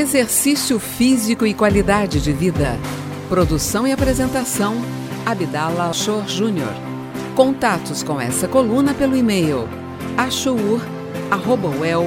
Exercício físico e qualidade de vida. Produção e apresentação, Abdala Ashur Júnior. Contatos com essa coluna pelo e-mail ashur@uel.br.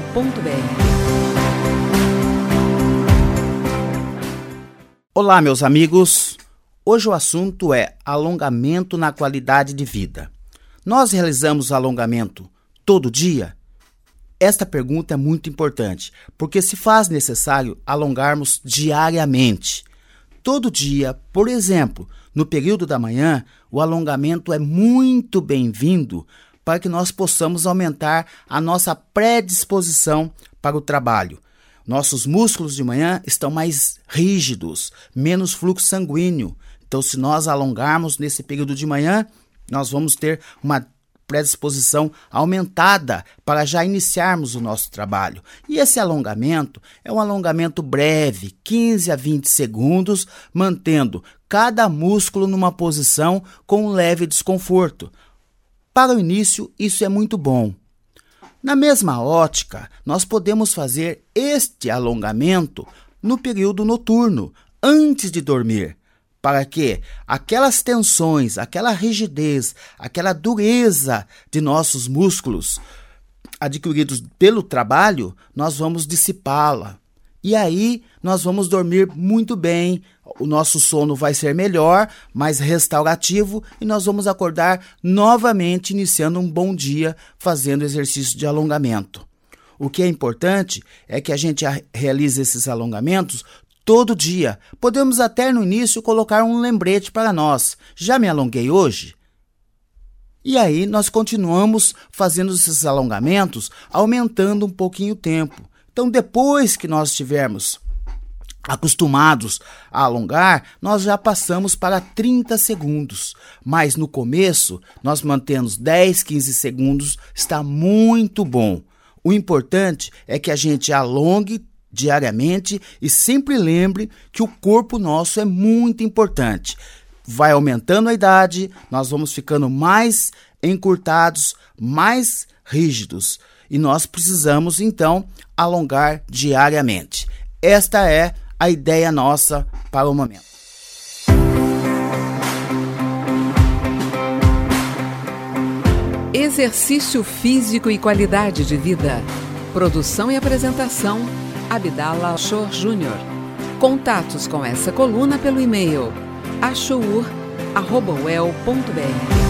Olá, meus amigos. Hoje o assunto é alongamento na qualidade de vida. Nós realizamos alongamento todo dia? Esta pergunta é muito importante, porque se faz necessário alongarmos diariamente. Todo dia, por exemplo, no período da manhã, o alongamento é muito bem-vindo para que nós possamos aumentar a nossa predisposição para o trabalho. Nossos músculos de manhã estão mais rígidos, menos fluxo sanguíneo. Então, se nós alongarmos nesse período de manhã, nós vamos ter uma predisposição aumentada para já iniciarmos o nosso trabalho. E esse alongamento é um alongamento breve, 15 a 20 segundos, mantendo cada músculo numa posição com um leve desconforto. Para o início, isso é muito bom. Na mesma ótica, nós podemos fazer este alongamento no período noturno, antes de dormir, para que aquelas tensões, aquela rigidez, aquela dureza de nossos músculos adquiridos pelo trabalho, nós vamos dissipá-la. E aí nós vamos dormir muito bem, o nosso sono vai ser melhor, mais restaurativo, e nós vamos acordar novamente iniciando um bom dia fazendo exercício de alongamento. O que é importante é que a gente realize esses alongamentos todo dia. Podemos até no início colocar um lembrete para nós. Já me alonguei hoje? E aí nós continuamos fazendo esses alongamentos, aumentando um pouquinho o tempo. Então, depois que nós estivermos acostumados a alongar, nós já passamos para 30 segundos. Mas no começo, nós mantemos 10, 15 segundos, está muito bom. O importante é que a gente alongue diariamente e sempre lembre que o corpo nosso é muito importante. Vai aumentando a idade, nós vamos ficando mais encurtados, mais rígidos e nós precisamos então alongar diariamente. Esta é a ideia nossa para o momento. Exercício físico e qualidade de vida. Produção e apresentação, Abdala Ashur Júnior. Contatos com essa coluna pelo e-mail ashur@uel.br.